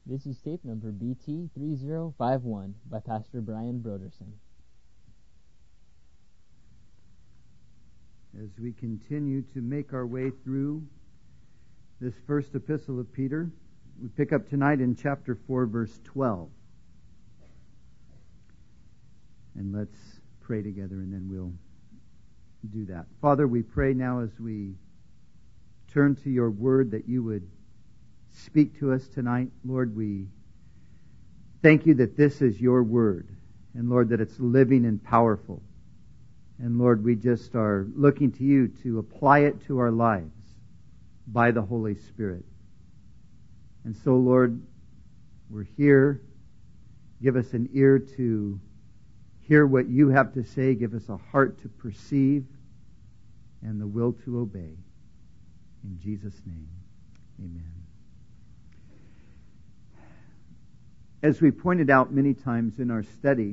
This is tape number BT3051 by Pastor Brian Broderson. As we continue to make our way through this first epistle of Peter, we pick up tonight in chapter 4, verse 12. And let's pray together, and then we'll do that. Father, we pray now as we turn to your word that you would speak to us tonight. Lord, we thank you that this is your word, and Lord, that it's living and powerful. And Lord, we just are looking to you to apply it to our lives by the Holy Spirit. And so, Lord, we're here. Give us an ear to hear what you have to say. Give us a heart to perceive and the will to obey. In Jesus' name, amen. As we pointed out many times in our study,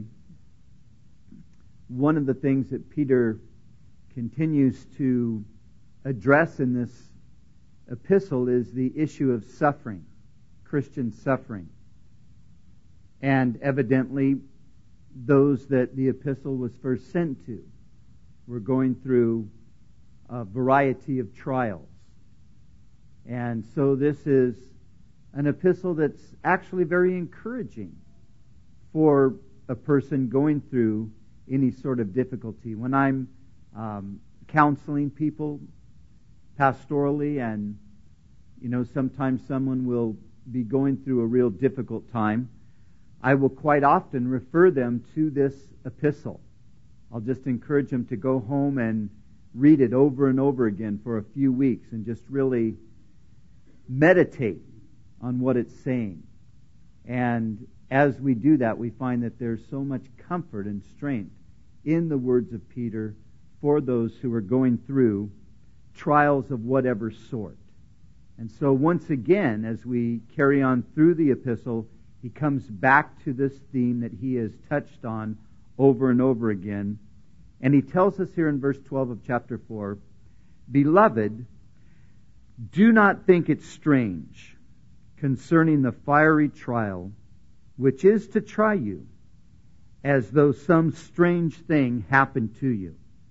one of the things that Peter continues to address in this epistle is the issue of suffering, Christian suffering. And evidently, those that the epistle was first sent to were going through a variety of trials. And so this is an epistle that's actually very encouraging for a person going through any sort of difficulty. When I'm counseling people pastorally, and sometimes someone will be going through a real difficult time, I will quite often refer them to this epistle. I'll just encourage them to go home and read it over and over again for a few weeks and just really meditate on what it's saying. And as we do that, we find that there's so much comfort and strength in the words of Peter for those who are going through trials of whatever sort. And so once again, as we carry on through the epistle, he comes back to this theme that he has touched on over and over again. And he tells us here in verse 12 of chapter 4, "Beloved, do not think it strange concerning the fiery trial which is to try you, as though some strange thing happened to you."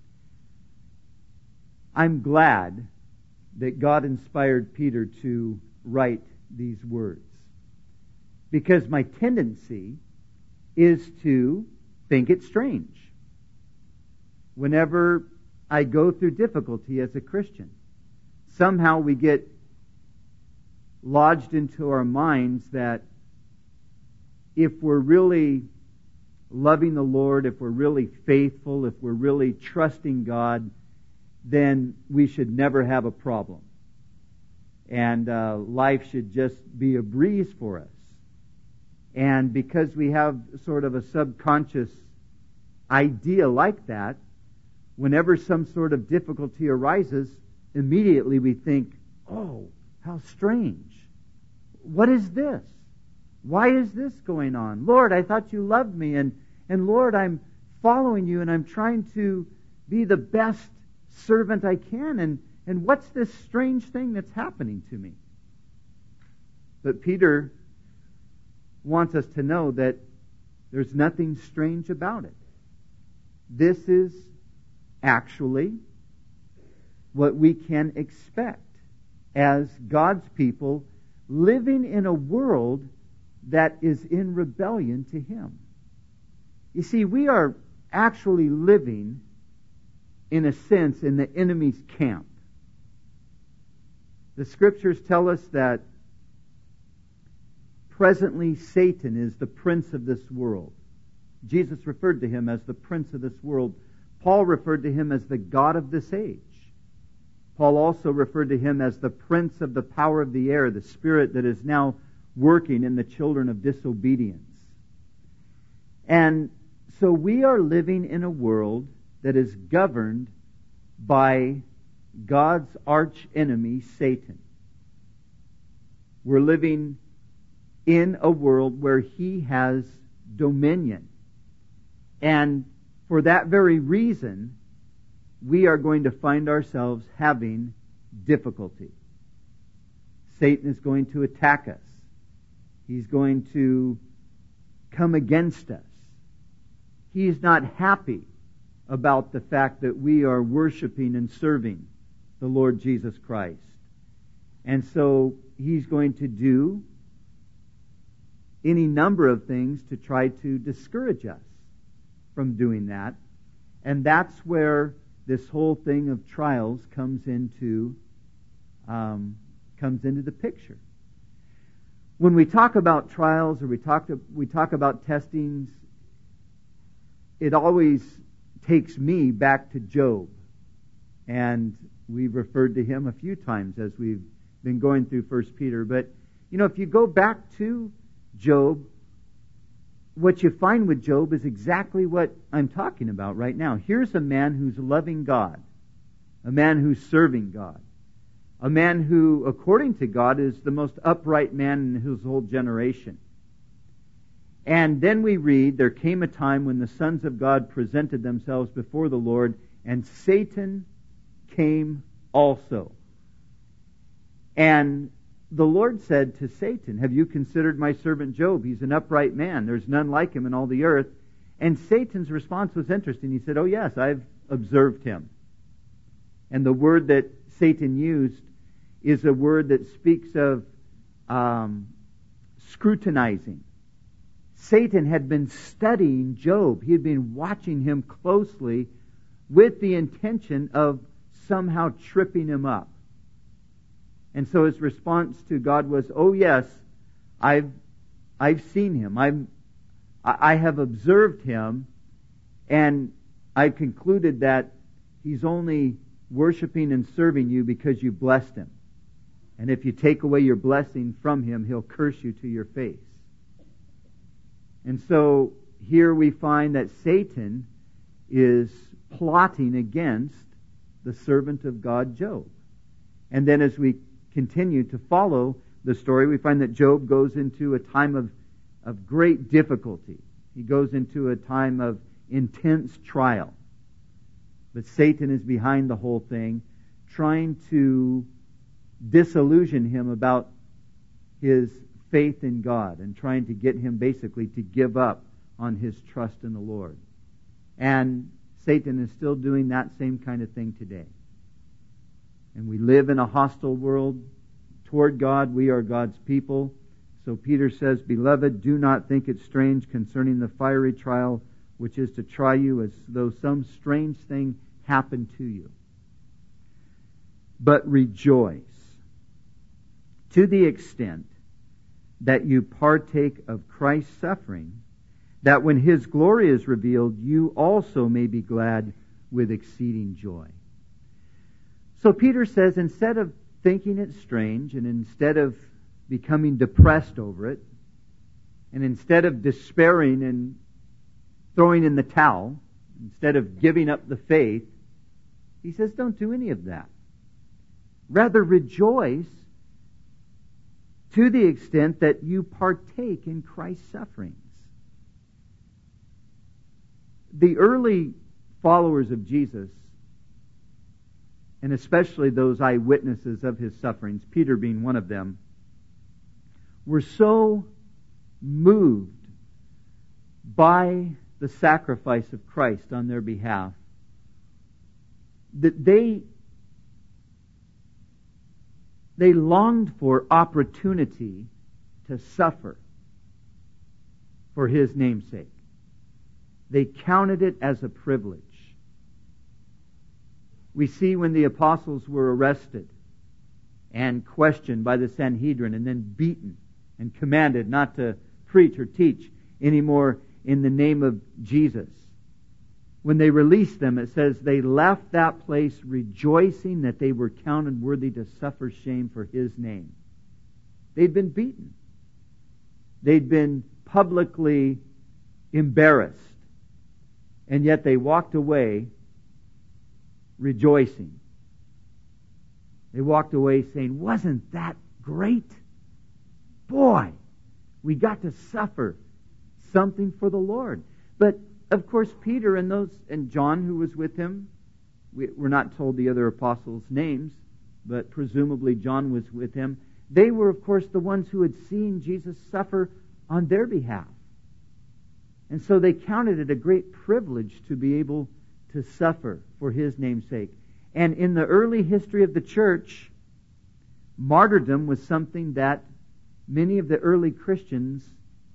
I'm glad that God inspired Peter to write these words, because my tendency is to think it's strange whenever I go through difficulty as a Christian. Somehow we get lodged into our minds that if we're really loving the Lord, if we're really faithful, if we're really trusting God, then we should never have a problem. And life should just be a breeze for us. And because we have sort of a subconscious idea like that, whenever some sort of difficulty arises, immediately we think, "Oh, how strange. What is this? Why is this going on? Lord, I thought you loved me, and Lord, I'm following you, and I'm trying to be the best servant I can, and what's this strange thing that's happening to me?" But Peter wants us to know that there's nothing strange about it. This is actually what we can expect as God's people living in a world that is in rebellion to Him. You see, we are actually living, in a sense, in the enemy's camp. The Scriptures tell us that presently Satan is the prince of this world. Jesus referred to him as the prince of this world. Paul referred to him as the god of this age. Paul also referred to him as the prince of the power of the air, the spirit that is now working in the children of disobedience. And so we are living in a world that is governed by God's arch enemy, Satan. We're living in a world where he has dominion. And for that very reason, we are going to find ourselves having difficulty. Satan is going to attack us. He's going to come against us. He's not happy about the fact that we are worshiping and serving the Lord Jesus Christ. And so he's going to do any number of things to try to discourage us from doing that. And that's where this whole thing of trials comes into the picture. When we talk about trials or we talk about testings, it always takes me back to Job. And we've referred to him a few times as we've been going through 1 Peter. But, if you go back to Job, what you find with Job is exactly what I'm talking about right now. Here's a man who's loving God, a man who's serving God, a man who, according to God, is the most upright man in his whole generation. And then we read, there came a time when the sons of God presented themselves before the Lord, and Satan came also. And the Lord said to Satan, have you considered my servant Job? He's an upright man. There's none like him in all the earth. And Satan's response was interesting. He said, oh yes, I've observed him. And the word that Satan used is a word that speaks of scrutinizing. Satan had been studying Job. He had been watching him closely with the intention of somehow tripping him up. And so his response to God was, oh yes, I've seen him. I have observed him, and I've concluded that he's only worshiping and serving you because you blessed him. And if you take away your blessing from him, he'll curse you to your face. And so here we find that Satan is plotting against the servant of God, Job. And then as we continue to follow the story, we find that Job goes into a time of great difficulty. He goes into a time of intense trial. But Satan is behind the whole thing, trying to disillusion him about his faith in God and trying to get him basically to give up on his trust in the Lord. And Satan is still doing that same kind of thing today. And we live in a hostile world toward God. We are God's people. So Peter says, beloved, do not think it strange concerning the fiery trial which is to try you as though some strange thing happened to you. But rejoice to the extent that you partake of Christ's suffering, that when His glory is revealed, you also may be glad with exceeding joy. So Peter says, instead of thinking it strange, and instead of becoming depressed over it, and instead of despairing and throwing in the towel, instead of giving up the faith, he says, don't do any of that. Rather rejoice to the extent that you partake in Christ's sufferings. The early followers of Jesus, and especially those eyewitnesses of His sufferings, Peter being one of them, were so moved by the sacrifice of Christ on their behalf that they longed for opportunity to suffer for His name's sake. They counted it as a privilege. We see when the apostles were arrested and questioned by the Sanhedrin and then beaten and commanded not to preach or teach anymore in the name of Jesus. When they released them, it says they left that place rejoicing that they were counted worthy to suffer shame for His name. They'd been beaten. They'd been publicly embarrassed. And yet they walked away rejoicing. They walked away saying, wasn't that great? Boy, we got to suffer something for the Lord. But of course, Peter and John, who was with him, we're not told the other apostles' names, but presumably John was with him. they were, of course, the ones who had seen Jesus suffer on their behalf. And so they counted it a great privilege to be able to suffer for His name's sake. And in the early history of the church, martyrdom was something that many of the early Christians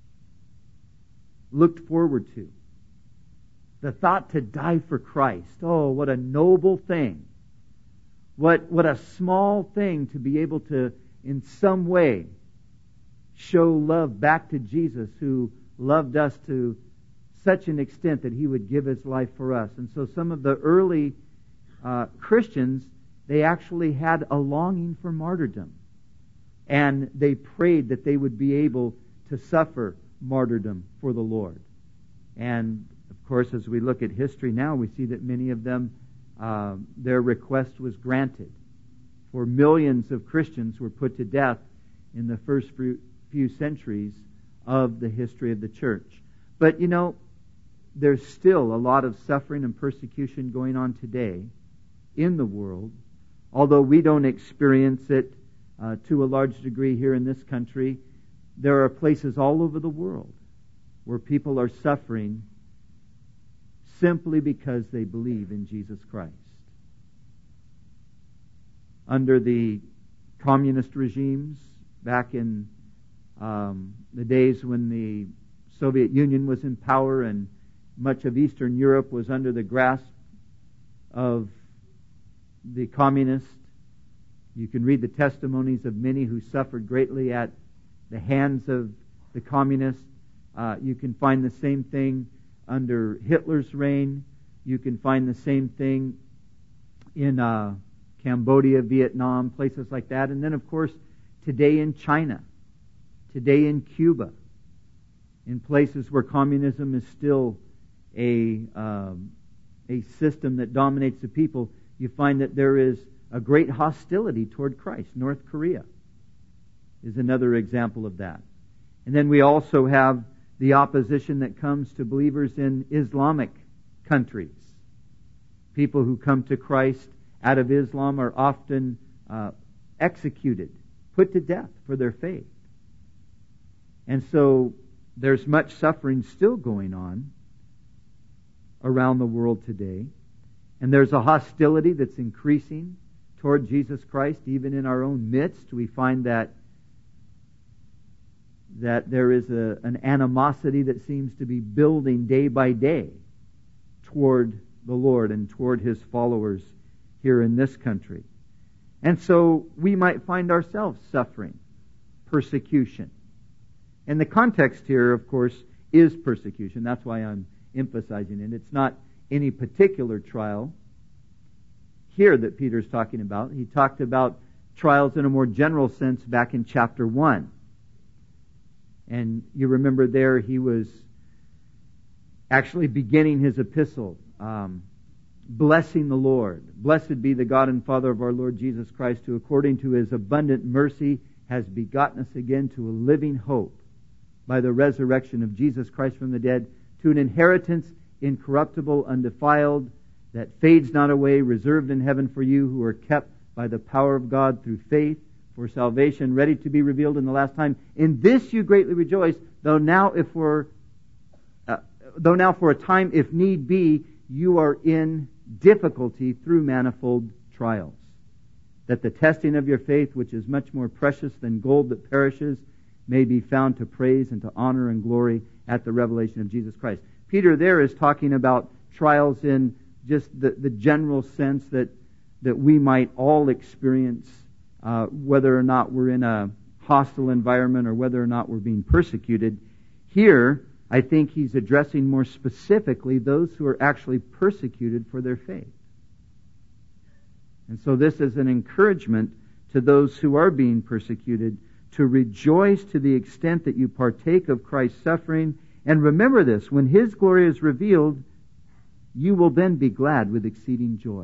looked forward to. The thought to die for Christ. Oh, what a noble thing. What a small thing to be able to, in some way, show love back to Jesus, who loved us to such an extent that He would give His life for us. And so some of the early Christians, they actually had a longing for martyrdom. And they prayed that they would be able to suffer martyrdom for the Lord. And, of course, as we look at history now, we see that many of them, their request was granted. For millions of Christians were put to death in the first few centuries of the history of the church. But, there's still a lot of suffering and persecution going on today in the world. Although we don't experience it to a large degree here in this country, there are places all over the world where people are suffering simply because they believe in Jesus Christ. Under the communist regimes, back in the days when the Soviet Union was in power and much of Eastern Europe was under the grasp of the communists, you can read the testimonies of many who suffered greatly at the hands of the communists. You can find the same thing under Hitler's reign. You can find the same thing in Cambodia, Vietnam, places like that. And then, of course, today in China, today in Cuba, in places where communism is still a system that dominates the people, you find that there is a great hostility toward Christ. North Korea is another example of that. And then we also have the opposition that comes to believers in Islamic countries. People who come to Christ out of Islam are often executed, put to death for their faith. And so there's much suffering still going on around the world today. And there's a hostility that's increasing toward Jesus Christ. Even in our own midst, we find that there is an animosity that seems to be building day by day toward the Lord and toward His followers here in this country. And so we might find ourselves suffering persecution. And the context here, of course, is persecution. That's why I'm emphasizing it. It's not any particular trial here that Peter's talking about. He talked about trials in a more general sense back in chapter 1. And you remember there he was actually beginning his epistle, blessing the Lord. Blessed be the God and Father of our Lord Jesus Christ, who according to His abundant mercy has begotten us again to a living hope by the resurrection of Jesus Christ from the dead, to an inheritance incorruptible, undefiled, that fades not away, reserved in heaven for you, who are kept by the power of God through faith for salvation, ready to be revealed in the last time. In this you greatly rejoice, though now for a time, if need be, you are in difficulty through manifold trials, that the testing of your faith, which is much more precious than gold that perishes, may be found to praise and to honor and glory at the revelation of Jesus Christ. Peter there is talking about trials in just the general sense that we might all experience, whether or not we're in a hostile environment or whether or not we're being persecuted. Here, I think he's addressing more specifically those who are actually persecuted for their faith. And so this is an encouragement to those who are being persecuted to rejoice to the extent that you partake of Christ's suffering. And remember this, when His glory is revealed, you will then be glad with exceeding joy.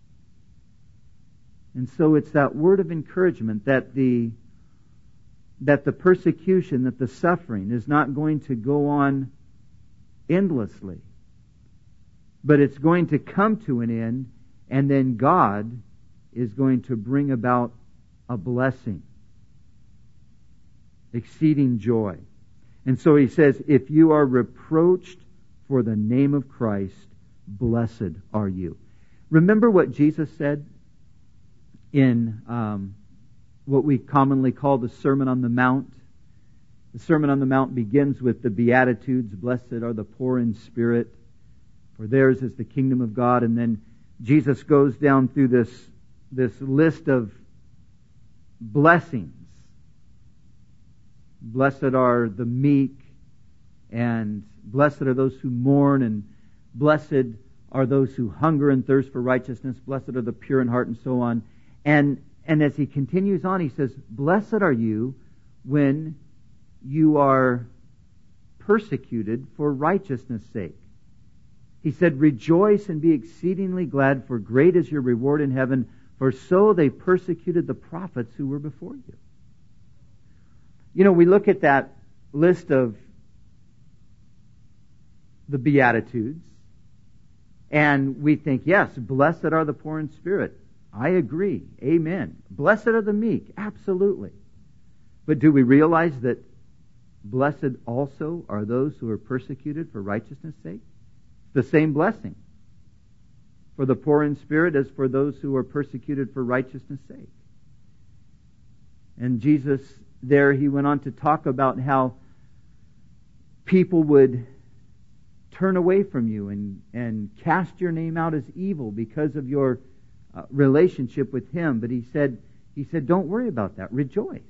And so it's that word of encouragement that the persecution, that the suffering is not going to go on endlessly, but it's going to come to an end, and then God is going to bring about a blessing exceeding joy. And so he says, if you are reproached for the name of Christ, blessed are you. Remember what Jesus said in what we commonly call the Sermon on the Mount? The Sermon on the Mount begins with the Beatitudes, blessed are the poor in spirit, for theirs is the kingdom of God. And then Jesus goes down through this list of blessings. Blessed are the meek, and blessed are those who mourn, and blessed are those who hunger and thirst for righteousness. Blessed are the pure in heart, and so on. And as he continues on, he says, blessed are you when you are persecuted for righteousness' sake. He said, rejoice and be exceedingly glad, for great is your reward in heaven, for so they persecuted the prophets who were before you. You know, we look at that list of the Beatitudes, and we think, yes, blessed are the poor in spirit. I agree. Amen. Blessed are the meek. Absolutely. But do we realize that blessed also are those who are persecuted for righteousness' sake? The same blessing for the poor in spirit as for those who are persecuted for righteousness' sake. And Jesus there, he went on to talk about how people would turn away from you and cast your name out as evil because of your relationship with him. But he said, don't worry about that. Rejoice.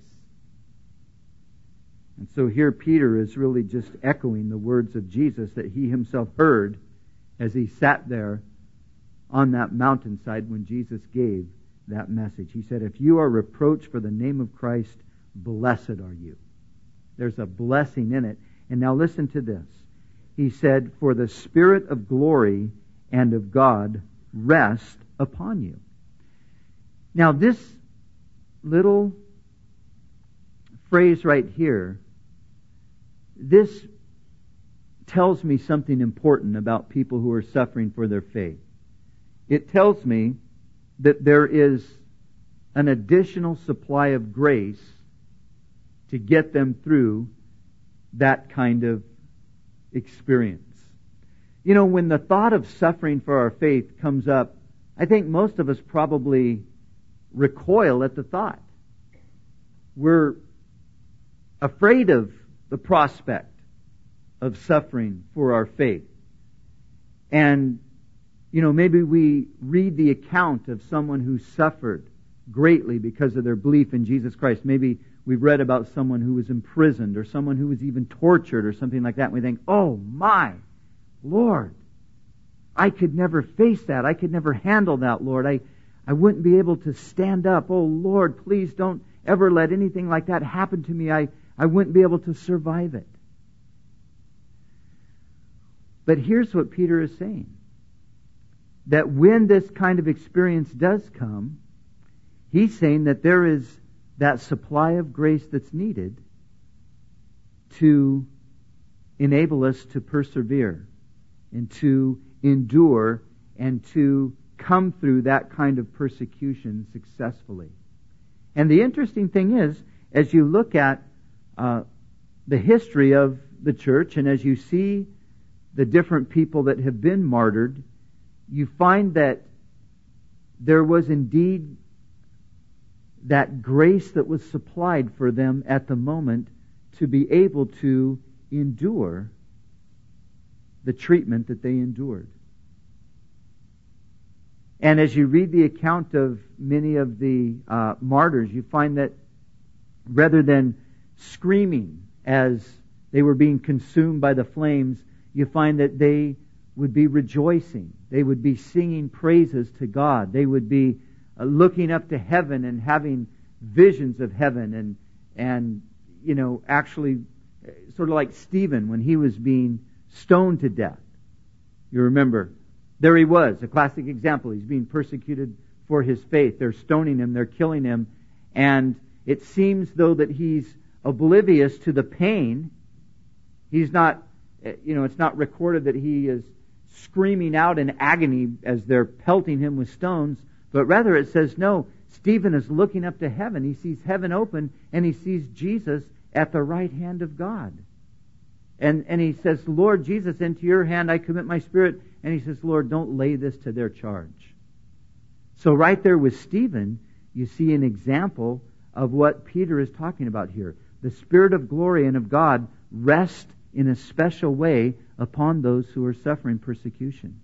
And so here Peter is really just echoing the words of Jesus that he himself heard as he sat there on that mountainside when Jesus gave that message. He said, if you are reproached for the name of Christ, blessed are you. There's a blessing in it. And now listen to this. He said, for the Spirit of glory and of God rest upon you. Now this little phrase right here, this tells me something important about people who are suffering for their faith. It tells me that there is an additional supply of grace to get them through that kind of experience. You know, when the thought of suffering for our faith comes up, I think most of us probably recoil at the thought. We're afraid of the prospect of suffering for our faith. And, you know, maybe we read the account of someone who suffered greatly because of their belief in Jesus Christ. Maybe we've read about someone who was imprisoned or someone who was even tortured or something like that. And we think, oh my Lord, I could never face that. I could never handle that, Lord. I wouldn't be able to stand up. Oh Lord, please don't ever let anything like that happen to me. I wouldn't be able to survive it. But here's what Peter is saying. That when this kind of experience does come, he's saying that there is that supply of grace that's needed to enable us to persevere and to endure and to come through that kind of persecution successfully. And the interesting thing is, as you look at the history of the church and as you see the different people that have been martyred, you find that there was indeed that grace that was supplied for them at the moment to be able to endure the treatment that they endured. And as you read the account of many of the martyrs, you find that rather than screaming as they were being consumed by the flames, you find that they would be rejoicing. They would be singing praises to God. They would be looking up to heaven and having visions of heaven and you know, actually sort of like Stephen when he was being stoned to death. You remember, there he was, a classic example. He's being persecuted for his faith. They're stoning him, they're killing him, and it seems though that he's oblivious to the pain. He's not, you know, it's not recorded that he is screaming out in agony as they're pelting him with stones, but rather it says, no, Stephen is looking up to heaven. He sees heaven open and he sees Jesus at the right hand of God. And he says, Lord Jesus, into your hand I commit my spirit. And he says, Lord, don't lay this to their charge. So right there with Stephen, you see an example of what Peter is talking about here. The Spirit of glory and of God rest in a special way upon those who are suffering persecution.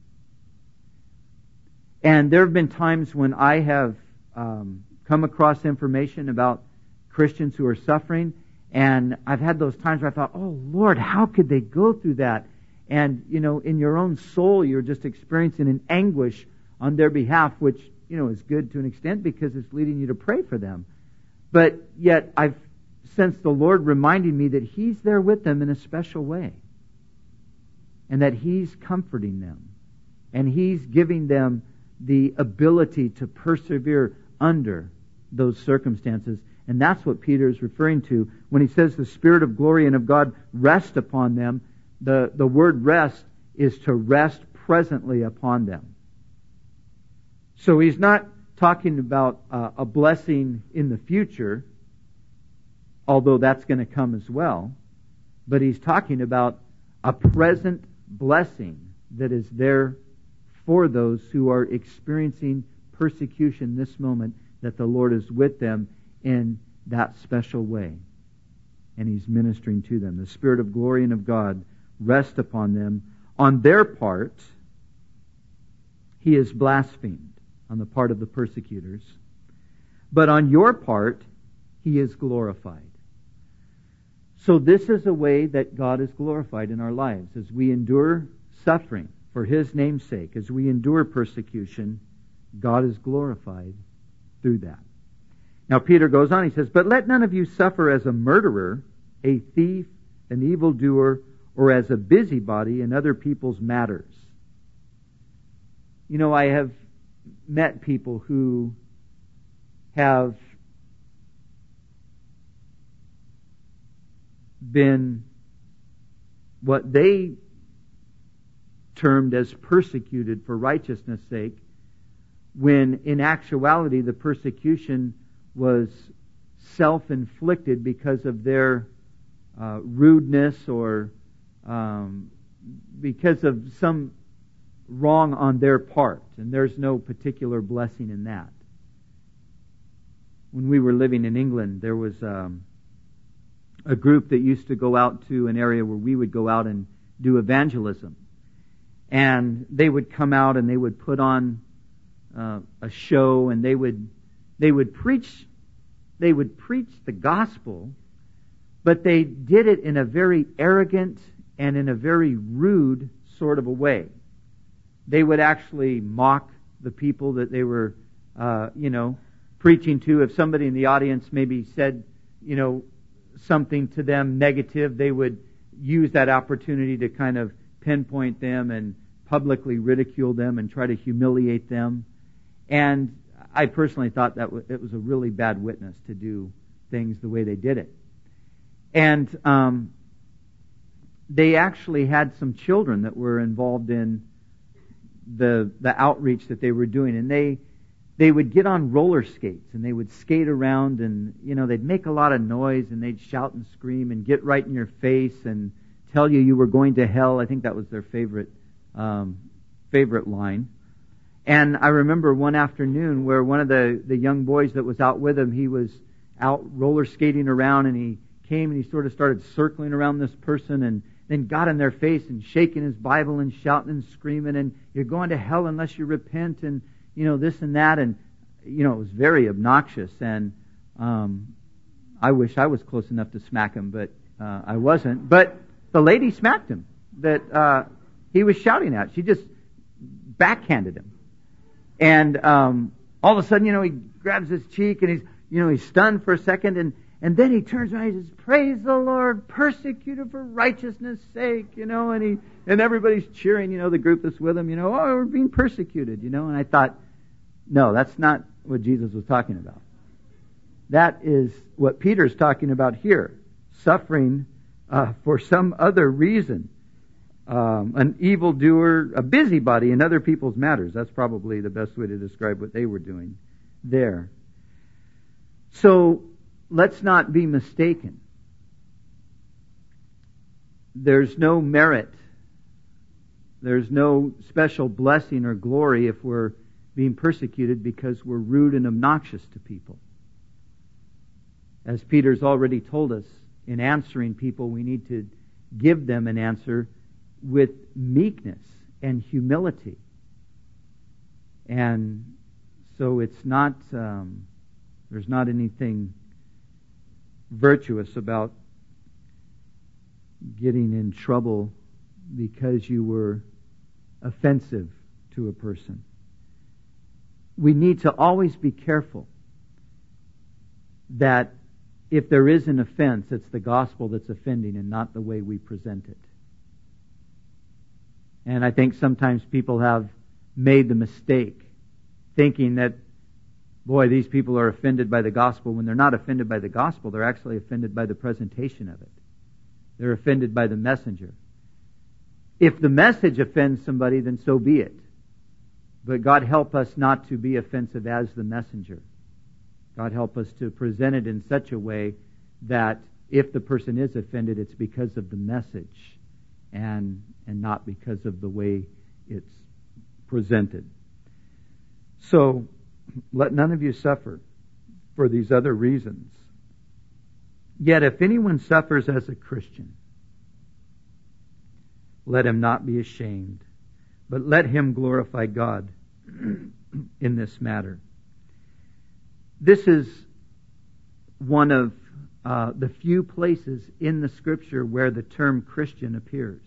And there have been times when I have come across information about Christians who are suffering, and I've had those times where I thought, oh Lord, how could they go through that? And, in your own soul, you're just experiencing an anguish on their behalf, which, is good to an extent because it's leading you to pray for them. But yet I've sensed the Lord reminding me that He's there with them in a special way. And that He's comforting them. And He's giving them the ability to persevere under those circumstances. And that's what Peter is referring to when he says the Spirit of glory and of God rest upon them. The word rest is to rest presently upon them. So he's not talking about a blessing in the future, although that's going to come as well. But he's talking about a present blessing that is there for those who are experiencing persecution this moment, that the Lord is with them in that special way. And He's ministering to them. The Spirit of glory and of God rest upon them. On their part, He is blasphemed, on the part of the persecutors. But on your part, He is glorified. So this is a way that God is glorified in our lives. As we endure suffering for His name's sake, as we endure persecution, God is glorified through that. Now Peter goes on, he says, but let none of you suffer as a murderer, a thief, an evildoer, or as a busybody in other people's matters. I have met people who have been what they termed as persecuted for righteousness' sake, when in actuality the persecution was self-inflicted because of their rudeness or because of some wrong on their part, and there's no particular blessing in that. When we were living in England, there was a group that used to go out to an area where we would go out and do evangelism. And they would come out and they would put on a show, and they would preach the gospel, but they did it in a very arrogant and in a very rude sort of a way. They would actually mock the people that they were, preaching to. If somebody in the audience maybe said, something to them negative, they would use that opportunity to kind of pinpoint them and publicly ridicule them and try to humiliate them. And I personally thought that it was a really bad witness to do things the way they did it. And they actually had some children that were involved in the outreach that they were doing, and they would get on roller skates and they would skate around, and they'd make a lot of noise and they'd shout and scream and get right in your face and tell you were going to hell. I think that was their favorite line. And I remember one afternoon where one of the young boys that was out with him, he was out roller skating around, and he came and he sort of started circling around this person and then got in their face and shaking his Bible and shouting and screaming, and you're going to hell unless you repent, and this and that, and it was very obnoxious. And I wish I was close enough to smack him, but I wasn't. But the lady smacked him that he was shouting at. She just backhanded him. And all of a sudden, he grabs his cheek and he's stunned for a second, and then he turns around and he says, "Praise the Lord, persecuted for righteousness' sake," and everybody's cheering, the group that's with him, "Oh, we're being persecuted," and I thought, no, that's not what Jesus was talking about. That is what Peter's talking about here. Suffering for some other reason. An evildoer, a busybody in other people's matters. That's probably the best way to describe what they were doing there. So let's not be mistaken. there's no merit, there's no special blessing or glory if we're being persecuted because we're rude and obnoxious to people. As Peter's already told us, in answering people, we need to give them an answer with meekness and humility. And so it's not, there's not anything virtuous about getting in trouble because you were offensive to a person. We need to always be careful that if there is an offense, it's the gospel that's offending and not the way we present it. And I think sometimes people have made the mistake thinking that, boy, these people are offended by the gospel. When they're not offended by the gospel, they're actually offended by the presentation of it. They're offended by the messenger. If the message offends somebody, then so be it. But God help us not to be offensive as the messenger. God help us to present it in such a way that if the person is offended, it's because of the message and not because of the way it's presented. So, let none of you suffer for these other reasons. Yet if anyone suffers as a Christian, let him not be ashamed, but let him glorify God in this matter. This is one of the few places in the Scripture where the term Christian appears.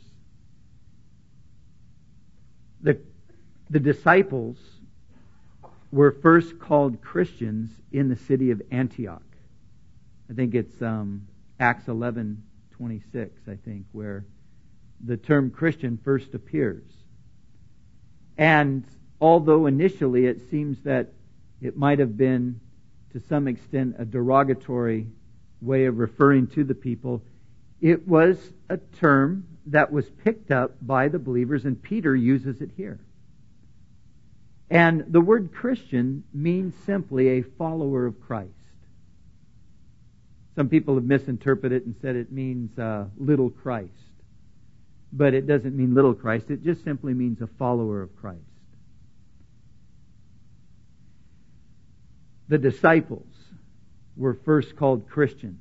The disciples were first called Christians in the city of Antioch. I think it's Acts 11:26, I think, where the term Christian first appears. And although initially it seems that it might have been to some extent a derogatory way of referring to the people, it was a term that was picked up by the believers, and Peter uses it here. And the word Christian means simply a follower of Christ. Some people have misinterpreted it and said it means little Christ. But it doesn't mean little Christ. It just simply means a follower of Christ. The disciples were first called Christians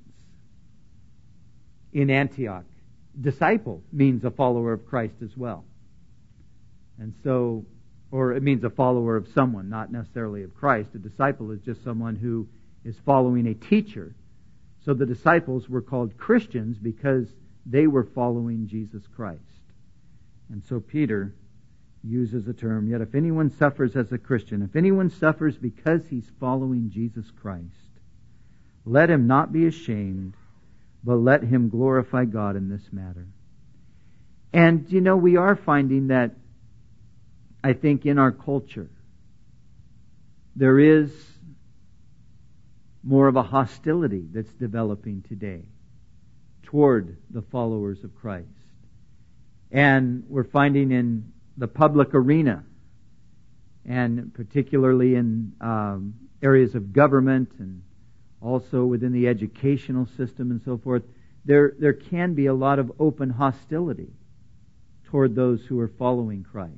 in Antioch. Disciple means a follower of Christ as well. And so, or it means a follower of someone, not necessarily of Christ. A disciple is just someone who is following a teacher. So the disciples were called Christians because they were following Jesus Christ. And so Peter uses the term, yet if anyone suffers as a Christian, if anyone suffers because he's following Jesus Christ, let him not be ashamed, but let him glorify God in this matter. And, you know, we are finding that, I think, in our culture, there is more of a hostility that's developing today toward the followers of Christ. And we're finding in the public arena, and particularly in areas of government and also within the educational system and so forth, there can be a lot of open hostility toward those who are following Christ.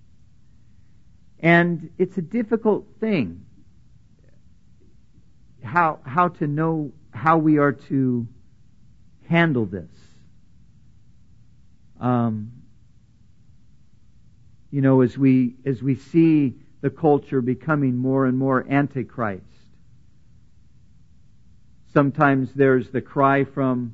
And it's a difficult thing how to know how we are to handle this. You know, as we see the culture becoming more and more antichrist, sometimes there's the cry from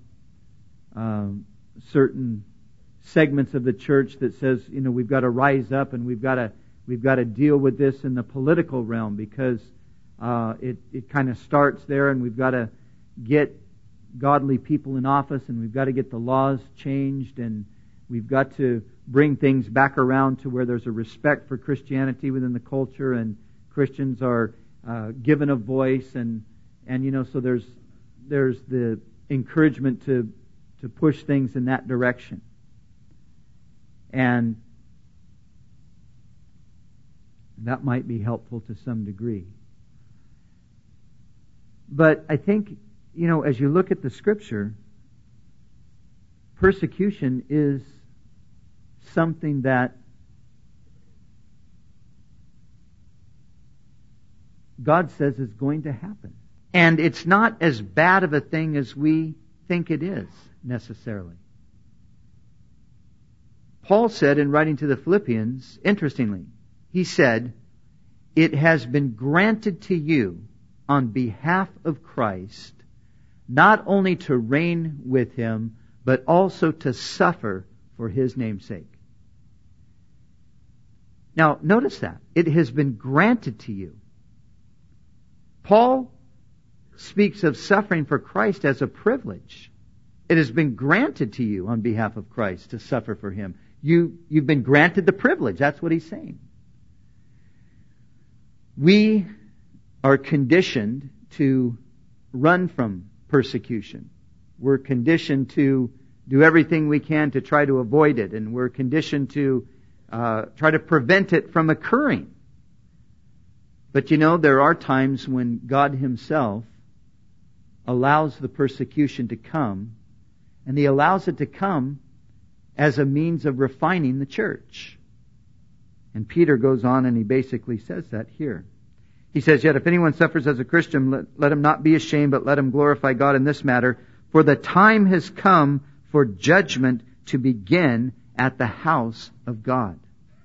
certain segments of the church that says, you know, we've got to rise up and we've got to deal with this in the political realm because it kind of starts there, and we've got to get godly people in office, and we've got to get the laws changed, and we've got to bring things back around to where there's a respect for Christianity within the culture, and Christians are given a voice, and you know, so there's the encouragement to push things in that direction. And that might be helpful to some degree. But I think, you know, as you look at the Scripture, persecution is something that God says is going to happen. And it's not as bad of a thing as we think it is, necessarily. Paul said in writing to the Philippians, interestingly, he said, "It has been granted to you on behalf of Christ, not only to reign with Him, but also to suffer for His name's sake." Now, notice that. It has been granted to you. Paul speaks of suffering for Christ as a privilege. It has been granted to you on behalf of Christ to suffer for Him. You've been granted the privilege. That's what he's saying. We are conditioned to run from persecution. We're conditioned to do everything we can to try to avoid it, and we're conditioned to try to prevent it from occurring. But there are times when God Himself allows the persecution to come, and He allows it to come as a means of refining the church. And Peter goes on and he basically says that here. He says, "Yet if anyone suffers as a Christian, let him not be ashamed, but let him glorify God in this matter. For the time has come for judgment to begin at the house of God."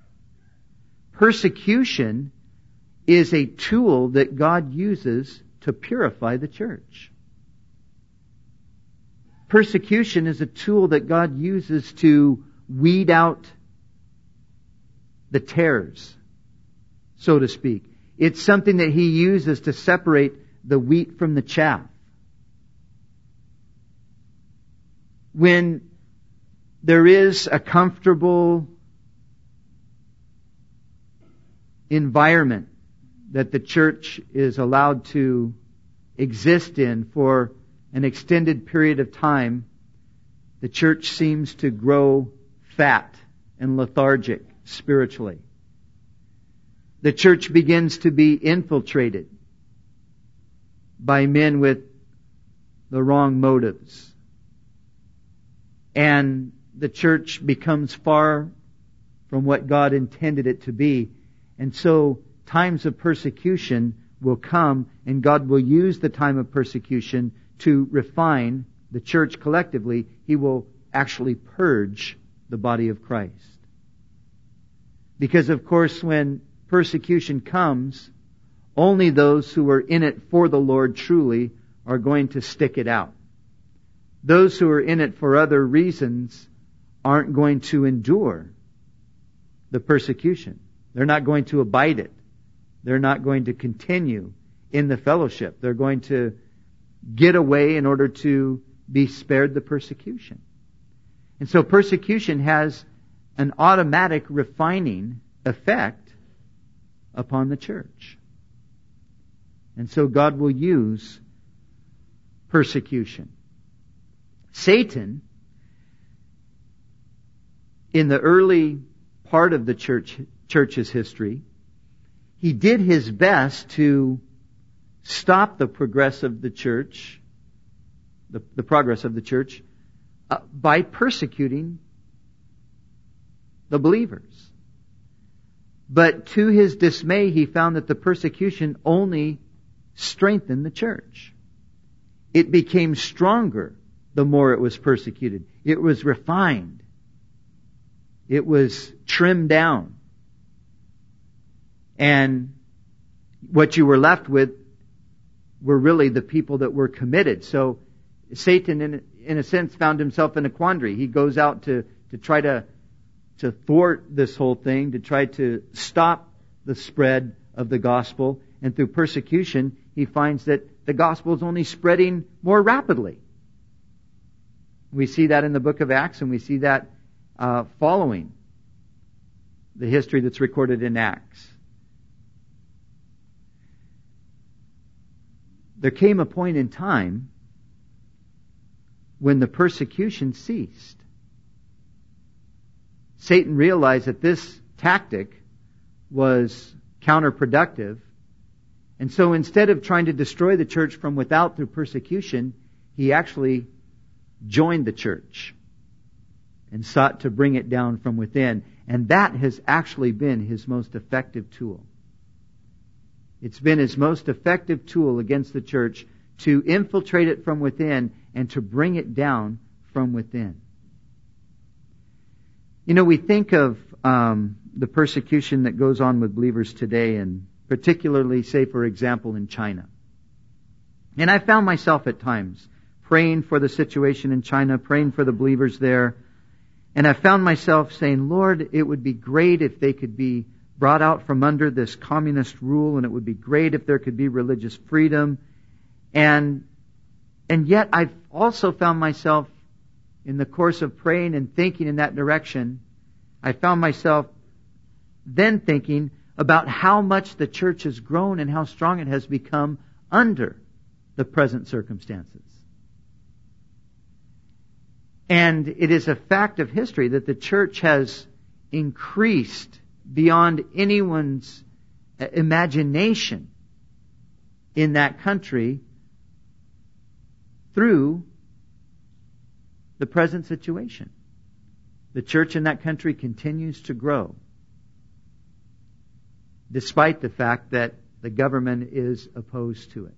Persecution is a tool that God uses to purify the church. Persecution is a tool that God uses to weed out the tares, so to speak. It's something that He uses to separate the wheat from the chaff. When there is a comfortable environment that the church is allowed to exist in for an extended period of time, the church seems to grow fat and lethargic spiritually. The church begins to be infiltrated by men with the wrong motives. And the church becomes far from what God intended it to be. And so times of persecution will come, and God will use the time of persecution to refine the church collectively. He will actually purge the body of Christ. Because, of course, when persecution comes, only those who are in it for the Lord truly are going to stick it out. Those who are in it for other reasons aren't going to endure the persecution. They're not going to abide it. They're not going to continue in the fellowship. They're going to get away in order to be spared the persecution. And so persecution has an automatic refining effect upon the church. And so God will use persecution. Satan, in the early part of the church's history, he did his best to stop the progress of the church, the progress of the church, by persecuting the believers. But to his dismay, he found that the persecution only strengthened the church. It became stronger the more it was persecuted. It was refined. It was trimmed down. And what you were left with were really the people that were committed. So Satan, in a sense, found himself in a quandary. He goes out to try to thwart this whole thing, to try to stop the spread of the gospel. And through persecution, he finds that the gospel is only spreading more rapidly. We see that in the book of Acts, and we see that following the history that's recorded in Acts. There came a point in time when the persecution ceased. Satan realized that this tactic was counterproductive, and so instead of trying to destroy the church from without through persecution, he actually joined the church. and sought to bring it down from within. And that has actually been his most effective tool. It's been his most effective tool against the church to infiltrate it from within and to bring it down from within. You know, we think of the persecution that goes on with believers today, and particularly, say, for example, in China. And I found myself at times praying for the situation in China, praying for the believers there. And I found myself saying, Lord, it would be great if they could be brought out from under this communist rule, and it would be great if there could be religious freedom. And yet I've also found myself, in the course of praying and thinking in that direction, I found myself then thinking about how much the church has grown and how strong it has become under the present circumstances. And it is a fact of history that the church has increased beyond anyone's imagination in that country through the present situation. The church in that country continues to grow, despite the fact that the government is opposed to it.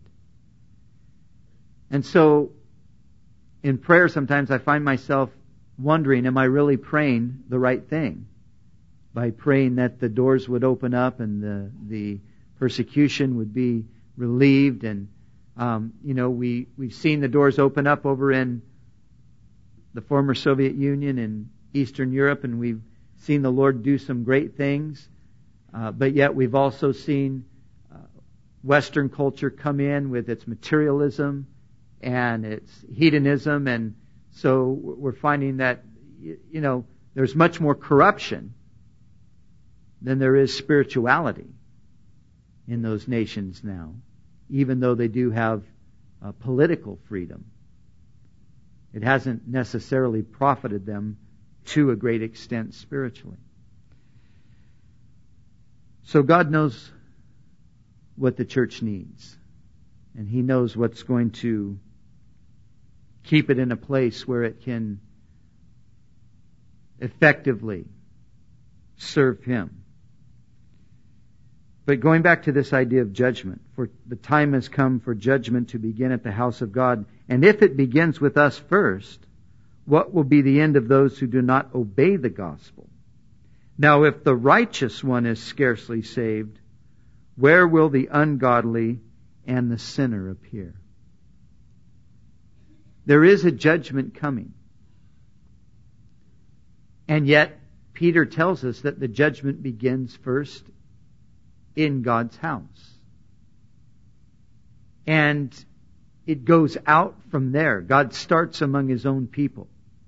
And so, in prayer sometimes I find myself wondering, am I really praying the right thing? By praying that the doors would open up and the persecution would be relieved. And, we've seen the doors open up over in the former Soviet Union and Eastern Europe, and we've seen the Lord do some great things. But yet we've also seen Western culture come in with its materialism and its hedonism. And so we're finding that, there's much more corruption than there is spirituality in those nations now, even though they do have political freedom. It hasn't necessarily profited them to a great extent spiritually. So God knows what the church needs, and He knows what's going to keep it in a place where it can effectively serve Him. But going back to this idea of judgment, for the time has come for judgment to begin at the house of God. And if it begins with us first, what will be the end of those who do not obey the gospel? Now, if the righteous one is scarcely saved, where will the ungodly and the sinner appear? There is a judgment coming. And yet, Peter tells us that the judgment begins first in God's house. And it goes out from there. God starts among His own people.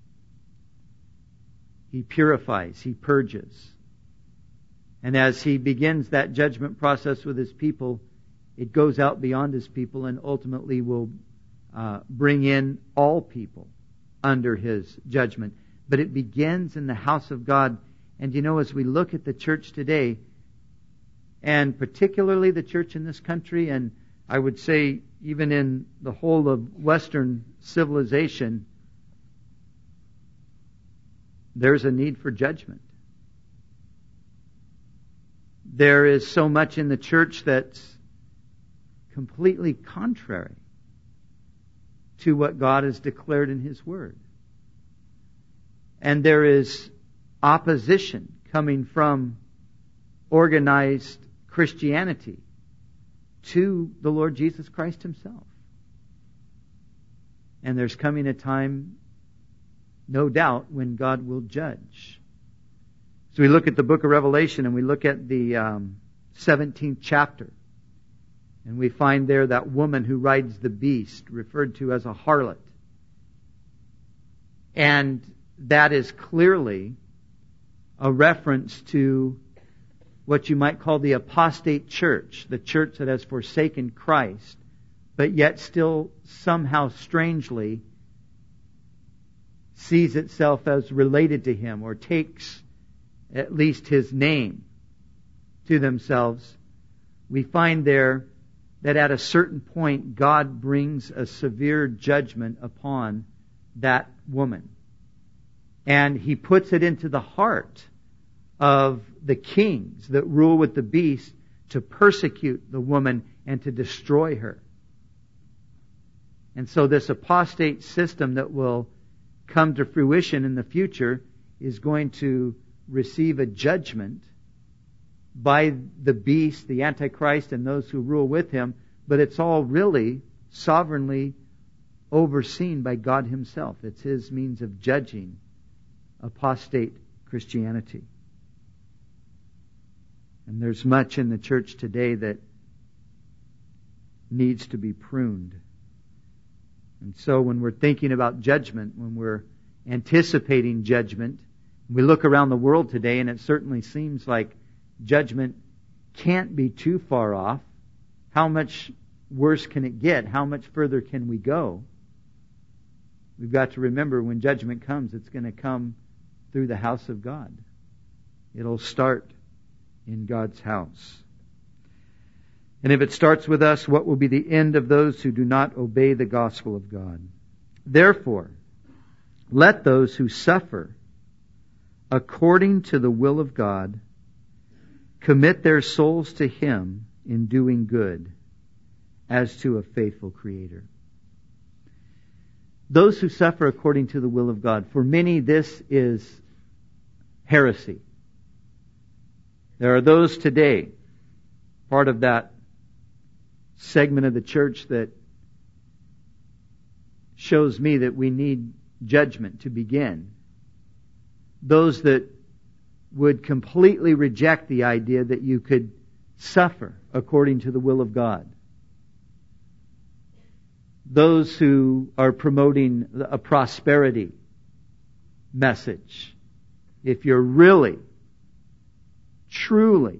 He purifies, He purges. And as He begins that judgment process with His people, it goes out beyond His people and ultimately will bring in all people under His judgment. But it begins in the house of God. And as we look at the church today, and particularly the church in this country, and I would say even in the whole of Western civilization, there's a need for judgment. There is so much in the church that's completely contrary to what God has declared in His Word. And there is opposition coming from organized Christianity to the Lord Jesus Christ Himself. And there's coming a time, no doubt, when God will judge. So we look at the book of Revelation and we look at the 17th chapter. And we find there that woman who rides the beast, referred to as a harlot. And that is clearly a reference to what you might call the apostate church, the church that has forsaken Christ, but yet still somehow strangely sees itself as related to Him, or takes at least His name to themselves. We find there that at a certain point God brings a severe judgment upon that woman. And he puts it into the heart of the kings that rule with the beast to persecute the woman and to destroy her. And so this apostate system that will come to fruition in the future is going to receive a judgment by the beast, the Antichrist, and those who rule with him. But it's all really sovereignly overseen by God Himself. It's His means of judging apostate Christianity. And there's much in the church today that needs to be pruned. And so when we're thinking about judgment, when we're anticipating judgment, we look around the world today and it certainly seems like judgment can't be too far off. How much worse can it get? How much further can we go? We've got to remember when judgment comes, it's going to come through the house of God. It'll start in God's house. And if it starts with us, what will be the end of those who do not obey the gospel of God? Therefore, let those who suffer according to the will of God commit their souls to Him in doing good, as to a faithful Creator. Those who suffer according to the will of God. For many, this is heresy. There are those today, part of that segment of the church that shows me that we need judgment to begin. Those that would completely reject the idea that you could suffer according to the will of God. Those who are promoting a prosperity message. If you're really, truly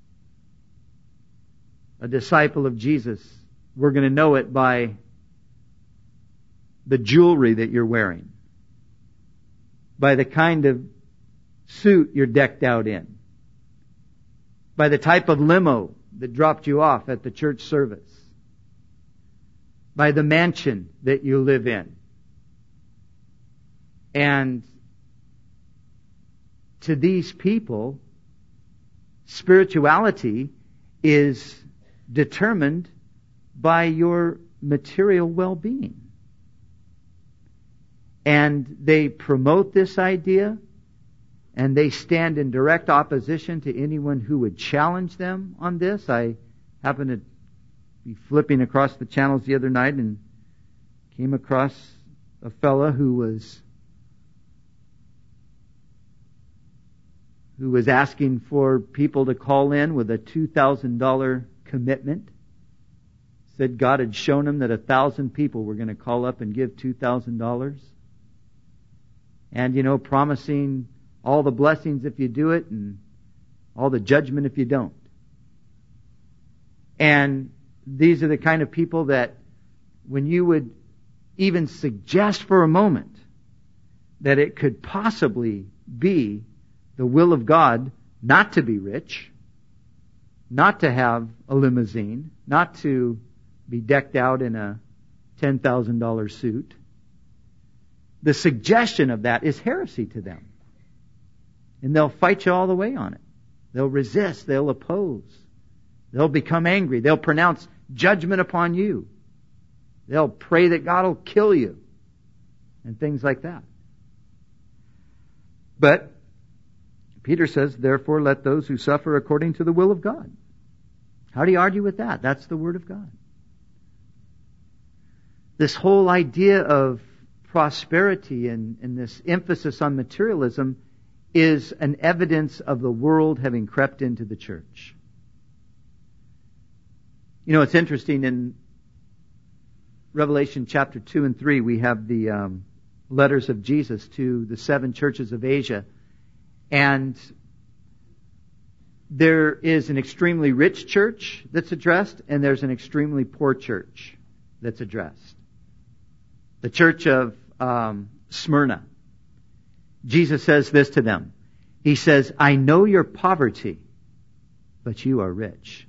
a disciple of Jesus, we're going to know it by the jewelry that you're wearing, by the kind of suit you're decked out in, by the type of limo that dropped you off at the church service, by the mansion that you live in. And to these people, spirituality is determined by your material well-being. And they promote this idea, and they stand in direct opposition to anyone who would challenge them on this. I happened to be flipping across the channels the other night and came across a fella who was asking for people to call in with a $2,000 commitment. Said God had shown him that 1,000 people were going to call up and give $2,000. And, promising all the blessings if you do it and all the judgment if you don't. And these are the kind of people that when you would even suggest for a moment that it could possibly be the will of God not to be rich, not to have a limousine, not to be decked out in a $10,000 suit, the suggestion of that is heresy to them. And they'll fight you all the way on it. They'll resist. They'll oppose. They'll become angry. They'll pronounce judgment upon you. They'll pray that God will kill you. And things like that. But Peter says, therefore let those who suffer according to the will of God. How do you argue with that? That's the Word of God. This whole idea of prosperity and this emphasis on materialism is an evidence of the world having crept into the church. It's interesting in Revelation chapter 2 and 3, we have the letters of Jesus to the 7 churches of Asia. And there is an extremely rich church that's addressed, and there's an extremely poor church that's addressed. The church of Smyrna. Jesus says this to them. He says, I know your poverty, but you are rich.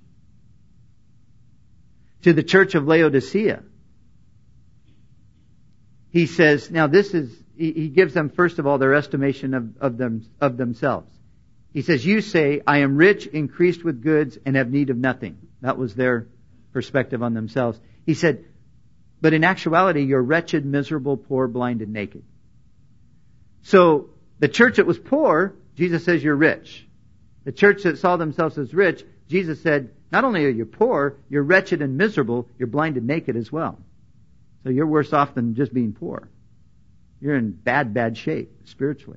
To the church of Laodicea, He says, now this is he gives them, first of all, their estimation of themselves. He says, you say, I am rich, increased with goods, and have need of nothing. That was their perspective on themselves. He said, but in actuality, you're wretched, miserable, poor, blind, and naked. So the church that was poor, Jesus says you're rich. The church that saw themselves as rich, Jesus said, not only are you poor, you're wretched and miserable, you're blind and naked as well. So you're worse off than just being poor. You're in bad shape spiritually.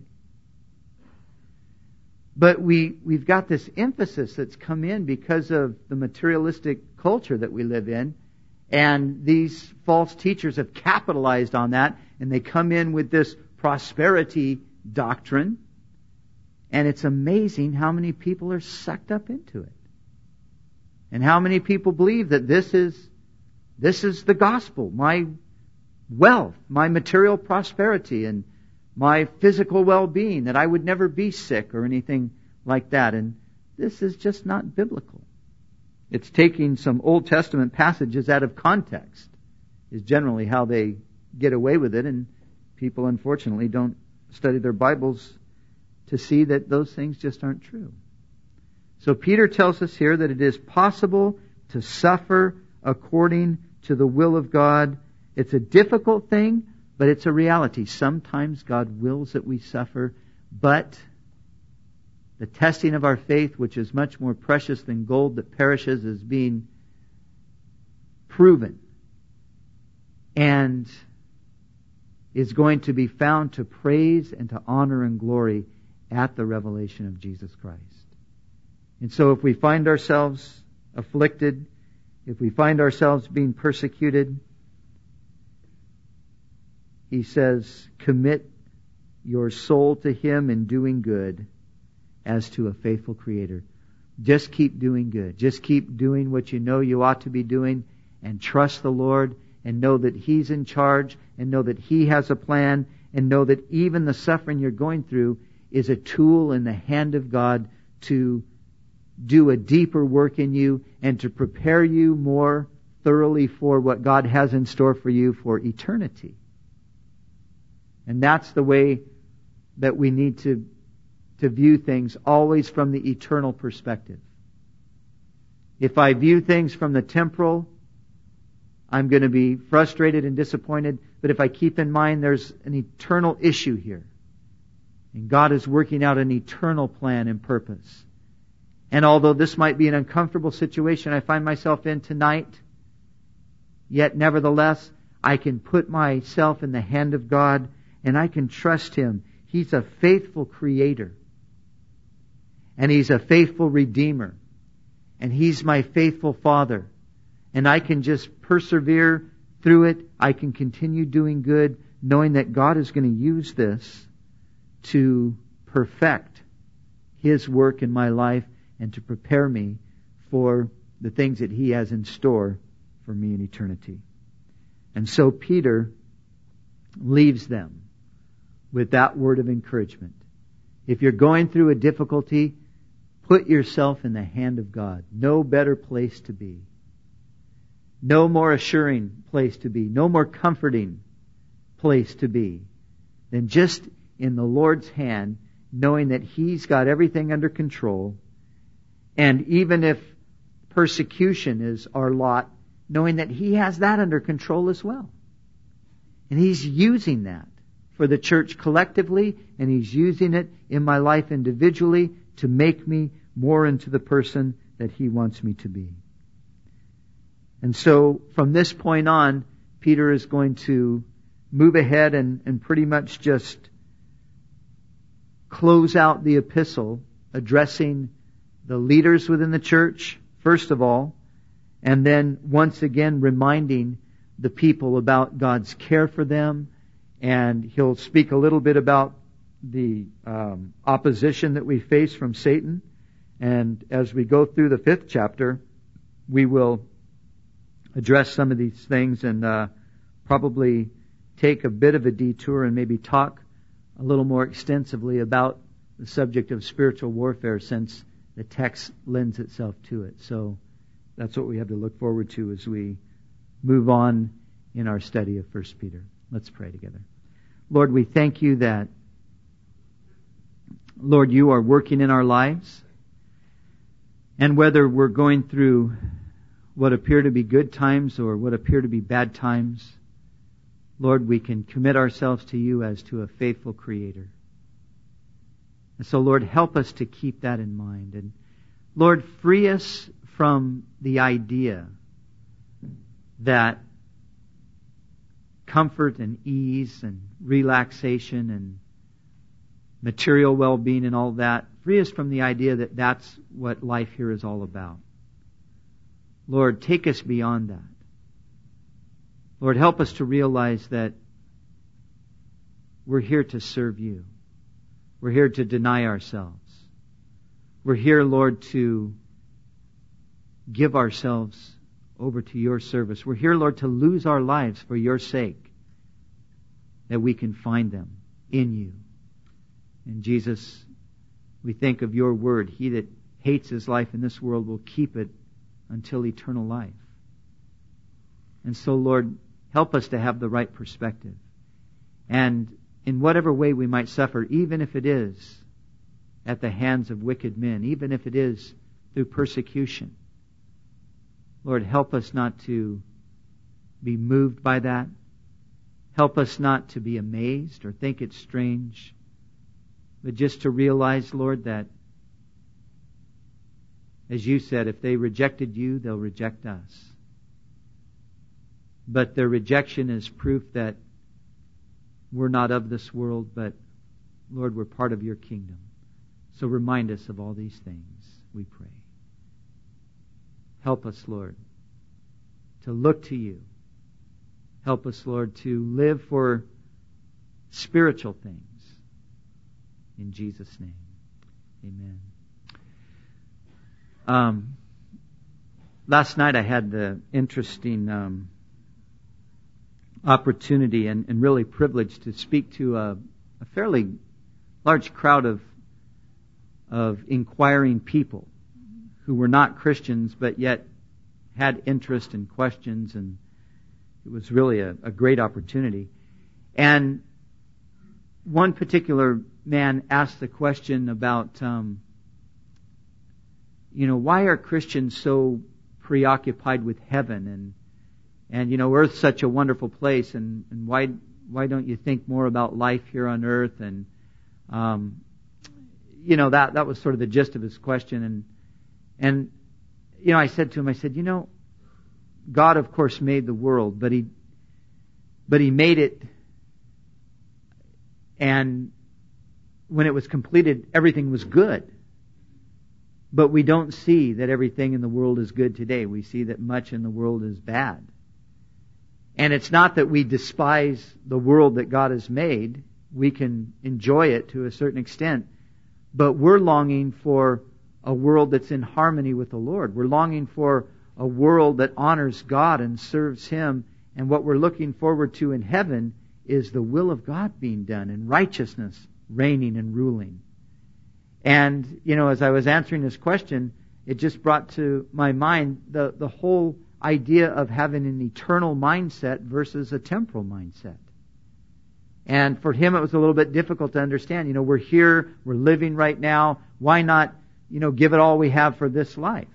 But we've got this emphasis that's come in because of the materialistic culture that we live in. And these false teachers have capitalized on that. And they come in with this prosperity doctrine. And it's amazing how many people are sucked up into it. And how many people believe that this is the gospel. My wealth, my material prosperity, and my physical well-being, that I would never be sick or anything like that. And this is just not biblical. It's taking some Old Testament passages out of context is generally how they get away with it. And people, unfortunately, don't study their Bibles to see that those things just aren't true. So Peter tells us here that it is possible to suffer according to the will of God. It's a difficult thing, but it's a reality. Sometimes God wills that we suffer, but the testing of our faith, which is much more precious than gold that perishes, is being proven and is going to be found to praise and to honor and glory at the revelation of Jesus Christ. And so if we find ourselves afflicted, if we find ourselves being persecuted, he says, commit your soul to Him in doing good as to a faithful Creator. Just keep doing good. Just keep doing what you know you ought to be doing, and trust the Lord, and know that He's in charge, and know that He has a plan, and know that even the suffering you're going through is a tool in the hand of God to do a deeper work in you and to prepare you more thoroughly for what God has in store for you for eternity. And that's the way that we need to view things, always from the eternal perspective. If I view things from the temporal, I'm going to be frustrated and disappointed. But if I keep in mind there's an eternal issue here, and God is working out an eternal plan and purpose. And although this might be an uncomfortable situation I find myself in tonight, yet nevertheless, I can put myself in the hand of God and I can trust Him. He's a faithful Creator. And He's a faithful Redeemer. And He's my faithful Father. And I can just persevere through it. I can continue doing good, knowing that God is going to use this to perfect His work in my life and to prepare me for the things that He has in store for me in eternity. And so Peter leaves them with that word of encouragement. If you're going through a difficulty, put yourself in the hand of God. No better place to be. No more assuring place to be. No more comforting place to be than just in the Lord's hand, knowing that He's got everything under control. And even if persecution is our lot, knowing that He has that under control as well. And He's using that for the church collectively, and He's using it in my life individually to make me more into the person that He wants me to be. And so from this point on, Peter is going to move ahead and pretty much just close out the epistle, addressing the leaders within the church, first of all, and then once again reminding the people about God's care for them. And he'll speak a little bit about the opposition that we face from Satan. And as we go through the 5th chapter, we will address some of these things and probably take a bit of a detour and maybe talk a little more extensively about the subject of spiritual warfare, since the text lends itself to it. So that's what we have to look forward to as we move on in our study of 1 Peter. Let's pray together. Lord, we thank you that, Lord, you are working in our lives. And whether we're going through what appear to be good times or what appear to be bad times, Lord, we can commit ourselves to you as to a faithful Creator. And so, Lord, help us to keep that in mind. And Lord, free us from the idea that comfort and ease and relaxation and material well-being and all that, free us from the idea that that's what life here is all about. Lord, take us beyond that. Lord, help us to realize that we're here to serve you. We're here to deny ourselves. We're here, Lord, to give ourselves over to your service. We're here, Lord, to lose our lives for your sake, that we can find them in you. And Jesus, we think of your word. He that hates his life in this world will keep it until eternal life. And so, Lord, help us to have the right perspective. And in whatever way we might suffer, even if it is at the hands of wicked men, even if it is through persecution, Lord, help us not to be moved by that. Help us not to be amazed or think it's strange, but just to realize, Lord, that, as you said, if they rejected you, they'll reject us. But their rejection is proof that we're not of this world, but, Lord, we're part of your kingdom. So remind us of all these things, we pray. Help us, Lord, to look to you. Help us, Lord, to live for spiritual things. In Jesus' name, amen. Last night I had the interesting opportunity and really privilege to speak to a fairly large crowd of inquiring people who were not Christians but yet had interest and questions, and it was really a great opportunity. And one particular man asked the question about, why are Christians so preoccupied with heaven and Earth's such a wonderful place, and why don't you think more about life here on Earth? And that was sort of the gist of his question. And I said to him, God of course made the world, but He made it, and when it was completed, everything was good. But we don't see that everything in the world is good today. We see that much in the world is bad. And it's not that we despise the world that God has made. We can enjoy it to a certain extent. But we're longing for a world that's in harmony with the Lord. We're longing for a world that honors God and serves Him. And what we're looking forward to in heaven is the will of God being done and righteousness reigning and ruling. And, as I was answering this question, it just brought to my mind the whole idea of having an eternal mindset versus a temporal mindset. And for him, it was a little bit difficult to understand. We're here, we're living right now. Why not, give it all we have for this life?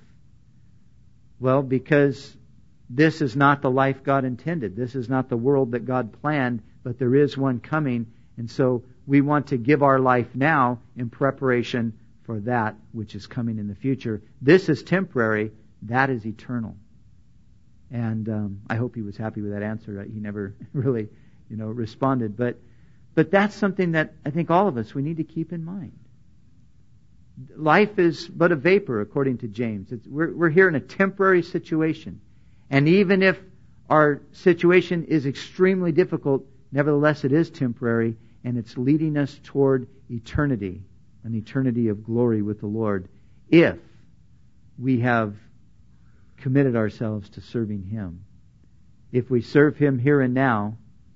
Well, because this is not the life God intended. This is not the world that God planned, but there is one coming. And so we want to give our life now in preparation for that which is coming in the future. This is temporary. That is eternal. And I hope he was happy with that answer. He never really, responded. But that's something that I think all of us, we need to keep in mind. Life is but a vapor, according to James. We're here in a temporary situation. And even if our situation is extremely difficult, nevertheless it is temporary, and it's leading us toward eternity, an eternity of glory with the Lord, if we have committed ourselves to serving Him. If we serve Him here and now,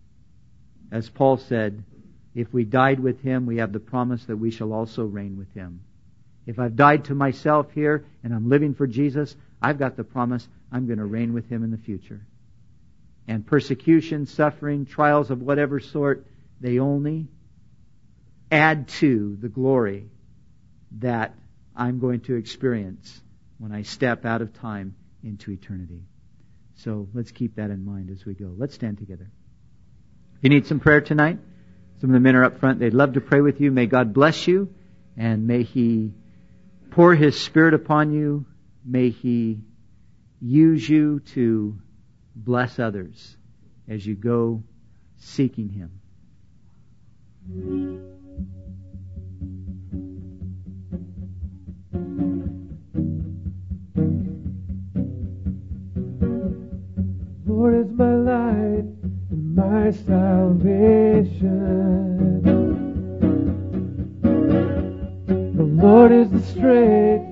as Paul said, if we died with Him, we have the promise that we shall also reign with Him. If I've died to myself here and I'm living for Jesus, I've got the promise I'm going to reign with Him in the future. And persecution, suffering, trials of whatever sort, They only add to the glory that I'm going to experience when I step out of time into eternity. So let's keep that in mind as we go. Let's stand together. If you need some prayer tonight, some of the men are up front. They'd love to pray with you. May God bless you, and may He pour His Spirit upon you. May He use you to bless others as you go seeking Him. Lord is my light and my salvation. The Lord is the strength